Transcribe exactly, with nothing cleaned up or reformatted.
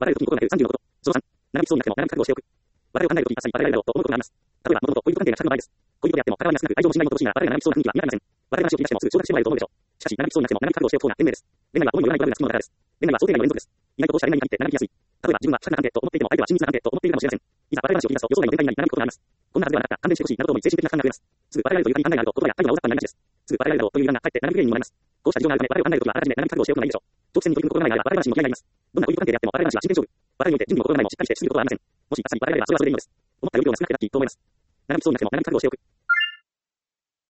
笑いを時に心がけるさんじゅうのこと。そのさん、長引きそうになっても長引き覚悟をしておく。笑いを考えるとき、あっさり笑いだろうと思うことがあります。例えば、元々恋人関係が近くの場合です。恋人であっても、体に少なく愛情もしない元々しいが、笑いが長引きそうな雰囲気は見られません。笑い話を切り出してもすぐ承諾してもらえると思うでしょう。しかし、長引きそうになっても長引き覚悟をしておく方が賢明です。恋愛は思いもよらないトラブルがつきものだからです。恋愛は想定外の連続です。意外とこうした恋愛に限って長引きやすい。例えば、自分は近くな関係と思っていても、相手は親密な関係と思っているかもしれません。いざ笑い話を切り出すと予想外の展開になり長引くことがあります。こんなはずではなかった、勘弁してほしい、などと思い精神的な負担が増えます。すぐ笑えるという考えがあると、言葉や態度が大雑把になりがちです。すぐ笑えるだろうという油断がかえって長引き原因にもなります。こうした事情があるため、笑いを考えるときはあらかじめ長引き覚悟をしておくのがいいでしょう。長期戦に取り組む心がないなら、笑い話にも気合がいります。どんな恋人関係であっても、笑い話は真剣勝負。笑いにおいて準備も心構えもしっかりして進むことはありません。もしあっさり笑えればそれはそれでいいのです。思ったより量が少なくてラッキーと思います。長引きそうになっても長引き覚悟をしておく。